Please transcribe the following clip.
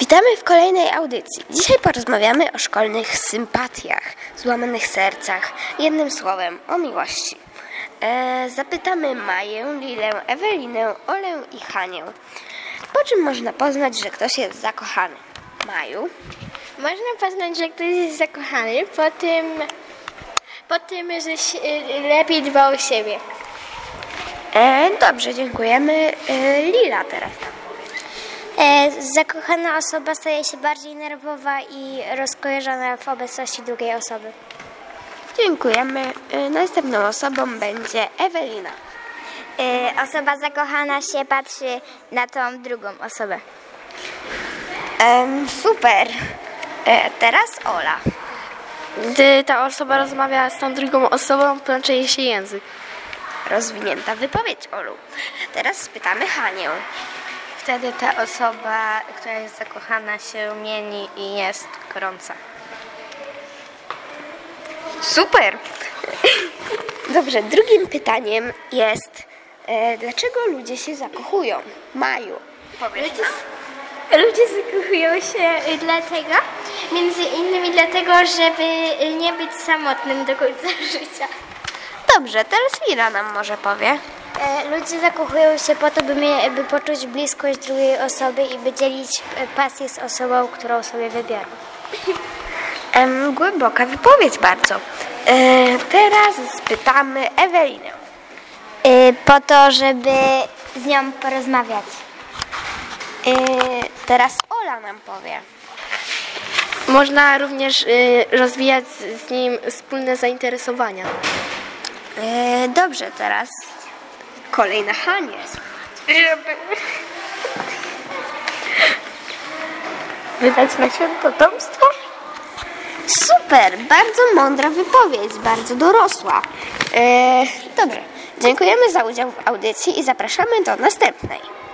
Witamy w kolejnej audycji. Dzisiaj porozmawiamy o szkolnych sympatiach, złamanych sercach, jednym słowem o miłości. Zapytamy Maję, Lilę, Ewelinę, Olę i Hanię. Po czym można poznać, że ktoś jest zakochany? Maju? Można poznać, że ktoś jest zakochany po tym, że się lepiej dba o siebie. Dobrze, dziękujemy. Lila teraz. Zakochana osoba staje się bardziej nerwowa i rozkojarzona w obecności drugiej osoby. Dziękujemy. Następną osobą będzie Ewelina. Osoba zakochana się patrzy na tą drugą osobę. Super. Teraz Ola. Gdy ta osoba rozmawia z tą drugą osobą, plącze jej się język. Rozwinięta wypowiedź, Olu. Teraz spytamy Hanię. Wtedy ta osoba, która jest zakochana, się mieni i jest gorąca. Super. Dobrze, drugim pytaniem jest, dlaczego ludzie się zakochują? Maju, powiesz nam? Ludzie zakochują się między innymi dlatego, żeby nie być samotnym do końca życia. Dobrze, teraz Lila nam może powie. Ludzie zakochują się po to, by poczuć bliskość drugiej osoby i by dzielić pasję z osobą, którą sobie wybiorą. Głęboka wypowiedź bardzo. Teraz spytamy Ewelinę. Po to, żeby z nią porozmawiać. Teraz Ola nam powie. Można również rozwijać z nim wspólne zainteresowania. Dobrze, teraz kolej na Hanię. Wydać na świat potomstwo? Super, bardzo mądra wypowiedź, bardzo dorosła. Dobrze, dziękujemy za udział w audycji i zapraszamy do następnej.